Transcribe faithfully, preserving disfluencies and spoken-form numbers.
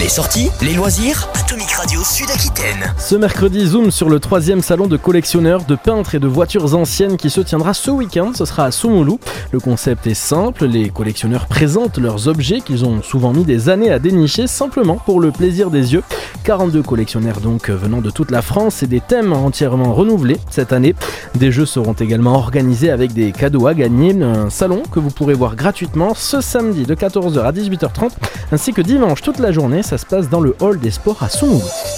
Les sorties, les loisirs, Atomic Radio Sud-Aquitaine. Ce mercredi, zoom sur le troisième salon de collectionneurs de peintres et de voitures anciennes qui se tiendra ce week-end. Ce sera à Soumoulou. Le concept est simple, les collectionneurs présentent leurs objets qu'ils ont souvent mis des années à dénicher simplement pour le plaisir des yeux. quarante-deux collectionneurs donc venant de toute la France et des thèmes entièrement renouvelés cette année. Des jeux seront également organisés avec des cadeaux à gagner. Un salon que vous pourrez voir gratuitement ce samedi de quatorze heures à dix-huit heures trente ainsi que dimanche toute la journée. Ça se passe dans le hall des sports à Soumoulou.